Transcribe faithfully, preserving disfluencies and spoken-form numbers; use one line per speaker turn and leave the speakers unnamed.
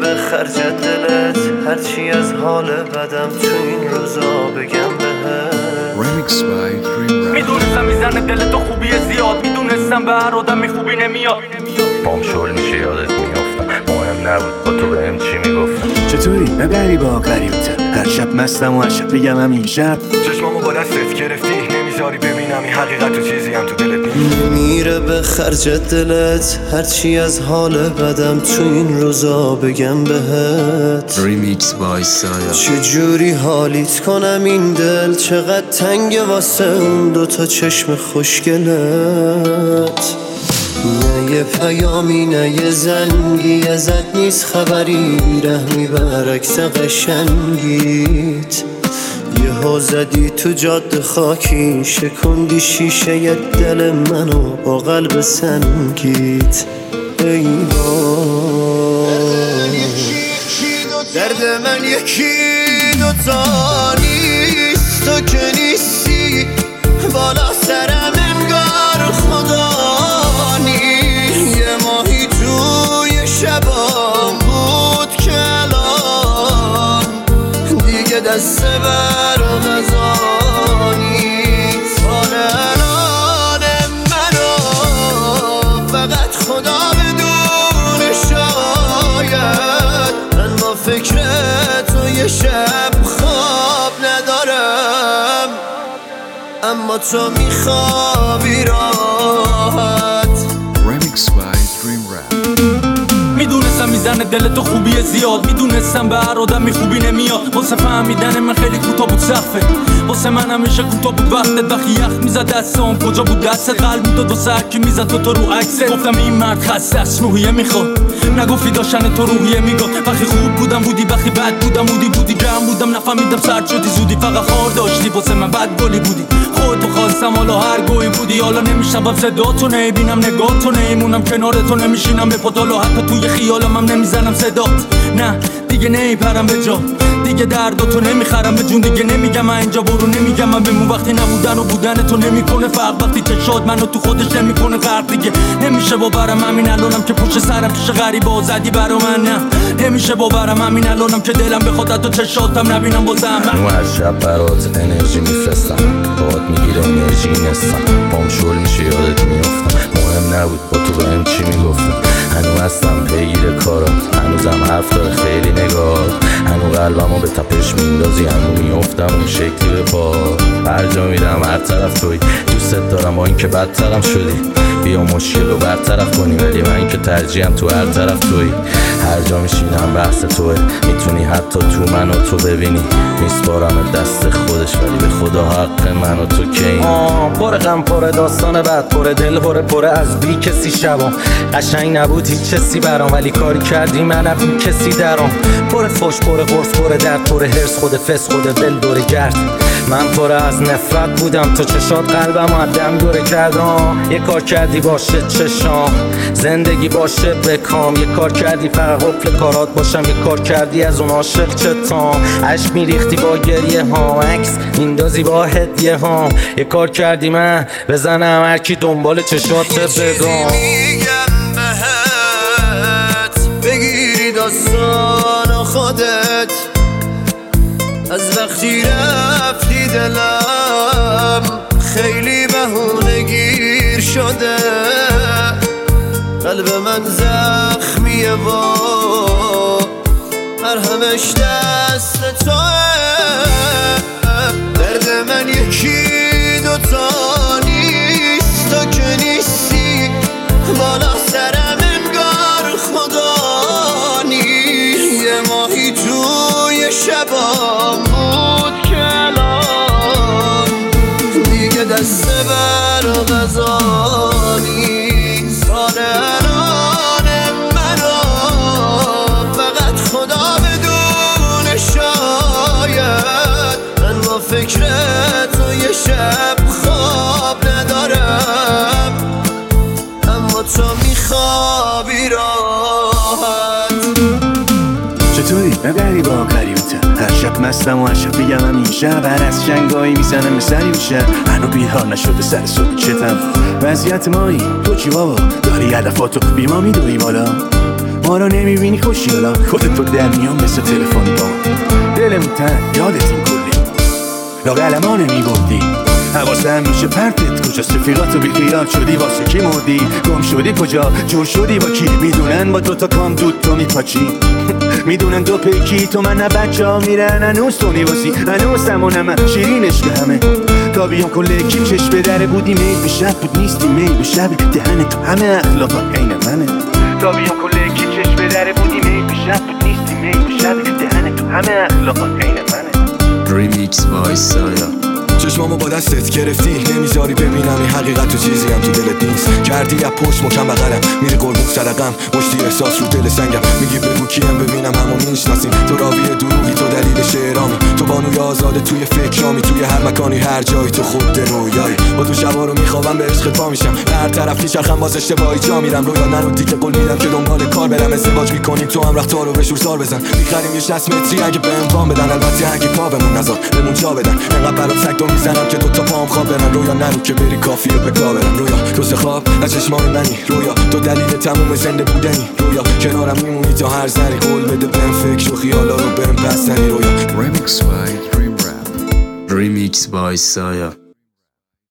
به خرج دلت، هرچی از حال بدم تو این روزا بگم بهت.
میدونستم میزنه دل تو خوبی زیاد، میدونستم به هر آدمی خوبی نمیاد.
بام شل میشه یادت میافتم، مهم نبود با تو بهم چی میگفتم.
چطوری؟ نه غریبا غریبتر، هر شب مستم و هر شب بگم همین شب
چشمامو با دستت گرفتی، نمیذاری ببینم این حقیقت و چیزی هم تو دلت
میره به خرج دلت، هرچی از حال بدم تو این روزا بگم بهت.
ریمیکس بای سایا.
چجوری حالیت کنم این دل، چقدر تنگ واسه اون دوتا چشم خوشگلت. نه یه پیامی نه یه زنگی، ازت نیست خبری، رحمی برعکس قشنگیت. یهو زدی تو جاده خاکی، شکوندی شیشه ی دل منو با قلب سنگیت. ای وای درد من یکی دوتا نیست، تو که نیستی بالا سرم انگار خدا نی. یه ماهی توی شبام بود که الان دیگه دست بر غذا نیست. حال الان منو فقط خدا بدونه، شاید من با فکر تو یه شب خواب ندارم، اما تو میخوابی راحت.
میدونستم میزنه دل تو خوبی زیاد، میدونستم به هر آدمی خوبی نمیاد. واسه فهمیدن من خیلی کوتاه بود سقفه، واسه من همیشه کوتاه بود وقتت. وقتی یخ میزد دستم کجا بود دستت، قلب میداد واسه هرکی میزد تو تو رو عکسه. گفتم این مرد خسته است روحیه میخواد، نگفتی داشتن تو روحیه میگاد. وقتی خوب بودم بودی، وقتی بد بودم بودی بودی گرم بودم نفهمیدم سرد شدی زودی. فقط خار داشتی واسه من بد گلی بودی، خودتو خواستم حالا هر گوی بودی. حالا نمیشنوم صداتو، نمیبینم نگاهتو، نمیمونم کنارتو، نمیشینم به پاتالو، حتی توی خیالم هم نمیزنم صدات. نه دیگه نمیپرم به جا، دیگه درداتو نمیخرم به جون. دیگه نمیگم من اینجا برو، نمیگم من بمون. وقتی نبودن و بودن تو نمیکنه فرق، وقتی چشات منو تو خودش نمیکنه غرق. دیگه نمیشه باورم همین الانم که پشت سرم پیش غریبا زدی برا من. نه نمیشه باورم همین الانم که دلم بخواد حتی چشاتم نبینم بازم.
من هر شب برات انرژی میفرستم، باد میگیره انرژی نستم. بام شل میشه یادت میافتم، مهم نبود با تو بهم چی میگفتم. هنوز هستم پیگیر کارات، هنوزم حرف داره خیلی نگاه. هنوز قلبمو به تپش میندازی، هنوز میافتم اون شکلی به پا. هر جا میرم هر طرف توی، دوستت دارم با این که بدترم شدی. بیا مشکل رو برطرف کنی، ولی من که ترجیحم تو هر طرف توی. هر جا میشینم بحث توه، میتونی حتی تو منو تو ببینی. میسپارم دست خودش، ولی به خدا حق منو تو که این. پر غم پر داستان بعد، پر دل پر پر از بی کسی شبام. قشنگ نبود هیچ چیزی برام، ولی کاری کردی من بی کسی درام. پر فوش پر قرص پر درد پر هرس، خود فس خود دل دور گرد. من پر از نفرت بودم، تو چشات قلبم آدم دوره کردم. یه کار کردی باشه چشام، زندگی باشه بکام. یه کار کردی فقط قفل کارات باشم، یه کار کردی از اون عاشق چتام. عشق میریختی با گریه ها، عکس میندازی با هدیه ها. یه کار کردی من بزنم هرکی دنبال چشات بگم.
میگم بهت بگیری داستان خودت، از وقتی رفتی دلم خیلی بهونه گیر شده. قلب من زخمیه و مرهمش دست توه. درد من یکی دوتا نیست، تو که نیستی بالا سرم انگار خدا نی. یه ماهی توی شبام بود که الان دیگه دست بر غذا نیست. حال الان منو فقط خدا بدونه، شاید من با فکر تو یه شب خواب ندارم، اما تو میخوابی راحت.
چطوری؟ نه غریبا غریبتر، هر شب مستم و هر شب بگم همین شب. هر از شنگایی میزنم به سری میشه، هنو بیحال نشده سر صبح چتم. وضعیت مایی تو چی بابا؟ داری هدفاتو بی ما میدوی بالا. ما رو نمیبینی خوشیالا خودت تو در میان مثل تلفنی با دلمون تن یادت این کلی لاقلمان میبردی حواسم میشه پرتت کجاست رفیقاتو بی خیال شدی واسه کی مردی گم شدی کجا جور شدی با کی میدونن با دوتا کام دود تو میپاچی میدونن دو پیکی تو من نه بچه ها میرن هنوز تو نیواسی هنوز همونم شیرینش به همه تا بیام کل کی چشم به در بودی میل به شب بود نیستی میل به شب دهن تو همه اخلاقا عین منه تا بیام کل کی چشم به در بودی میل به شب بود نیستی میل به شب دهن تو همه اخلاقا عین منه
ریمیکس وای سایا
چشمامو با دستت گرفتی نمیذاری ببینم این حقیقت تو چیزی هم تو دلت نیست کردی از پشت مکم بغلم میری قربون سرقم مشتی احساس رو دل سنگم میگی بگو کیم ببینم همو میشناسیم تو راوی دروغی تو دلیل شعرامی تو بانوی آزاده توی فکرامی توی هر مکانی هر جایی تو خود رویایی با تو شبا رو میخوابم به عشقت پا میشم هر طرف میچرخم باز اشتباهی جا میرم رویا نرو دیگه قول میدم که دنبال کار برم ازدواج میکنیم تو هم رفتار رو به شور سار بزن میخریم یه شصت متری اگه بهم وام بدن البته اگه پا بمون نذار بمون جا بدن انقدر برات سگ میزنم که دوتا پام خواب برن رویا نرو که بری کافی رو بکا برن رویا تو سه خواب از چشمای منی رویا تو دلیل تموم زنده بودنی رویا کنارم میمونی تا هر زنی قول بده بهم فکر و خیالا رو بهم پس زنی رویا
Remix by Dream Rap Remix by Saya